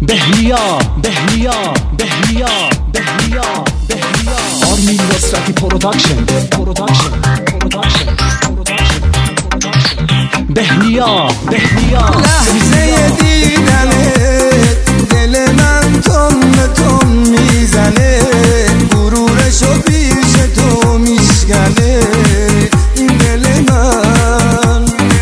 بهنیا بهنیا بهنیا بهنیا بهنیا آرمین نصرتی پروداکشن بهنیا بهنیا لحظه دیدنت دل من تون میزنه، غرورشو پیش تو میشکنه این دل من.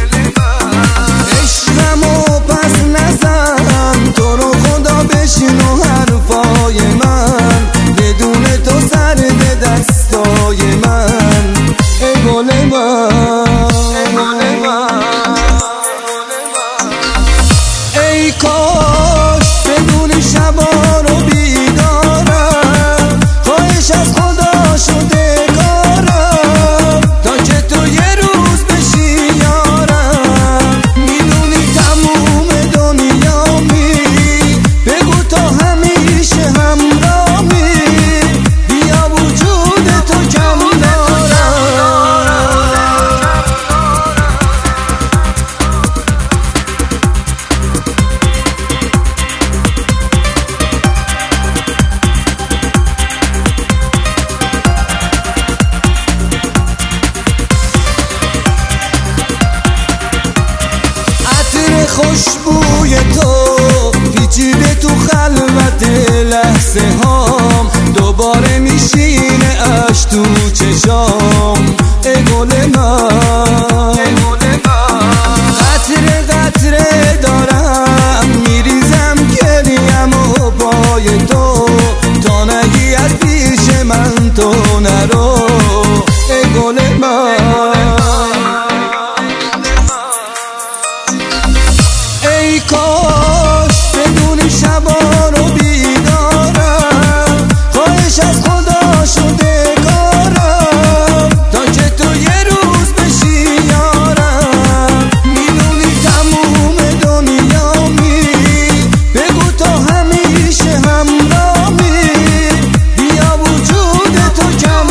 عشقمو پس نزن، تو رو خدا بشنو حرفای من، بدون تو سرد دستای من ای گل من. ای کاش بدونی شبا رو بیدارم، خواهش از خدا شده کارم تا که تو یه روز بشی یارم. میدونی تموم دنیامی، بگو تو همیشه همراهی، بیا وجود تو کم خوشبوی تو پیچیده تو خلوت لحظه هام، دوباره میشینه اش تو چشام ای گل من. قطره قطره دارم میریزم گریم و پای تو، تا نگی از پیش من تو نرو ای گل من. ای کاش بدونی شبا رو بیدارم، خواهش از خدا شده کارم تا که تو یه روز بشی یارم. میدونی تموم دنیامی، بگو تو همیشه همراهی، بیا وجود تو کم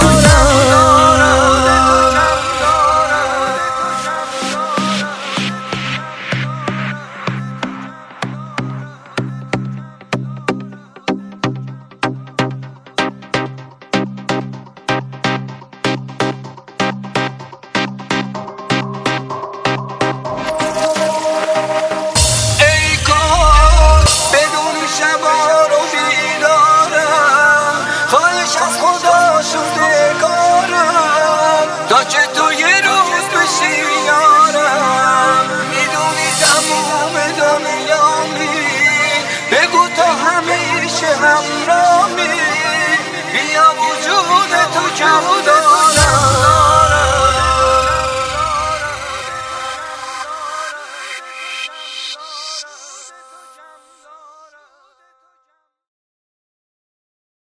تا که تو یه روز بشی یارم. میدونی تموم دنیامی، بگو تو همیشه همراهی، بیا وجود تو کم